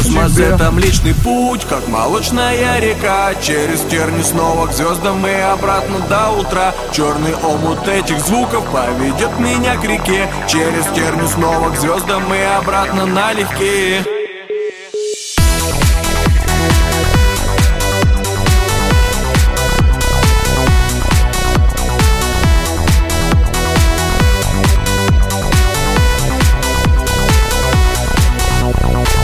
Космос — это Млечный Путь, как молочная река. Через терни снова к звездам и обратно до утра. Черный омут этих звуков поведет меня к реке. Через терни снова к звездам и обратно налегке.